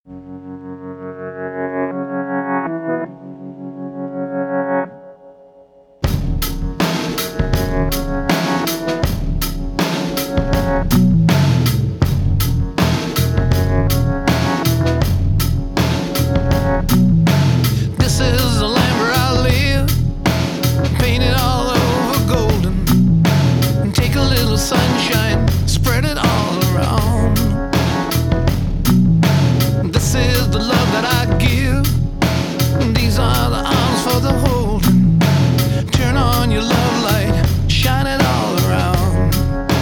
This is the land where I live, painted all over golden. And take a little sunshine, spread it all around. This is the love that I give, and these are the arms for the holding. Turn on your love light, shine it all around.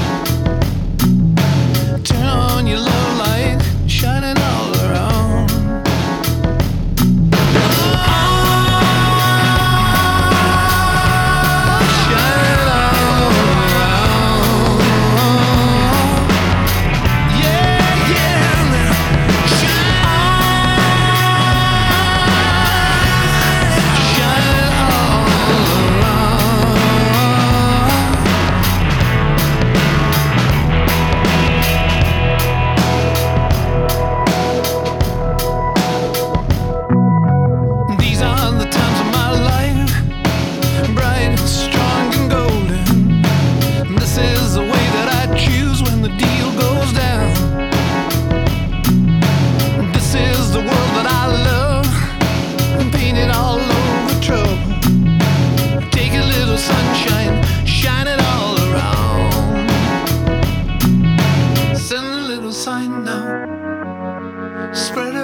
Turn on your love light, shine it all around. These are the times of my life, bright, strong, and golden. This is the way that I choose when the deal goes down. This is the world that I love, painted all over trouble. Take a little sunshine, shine it all around. Send a little sign now, spread it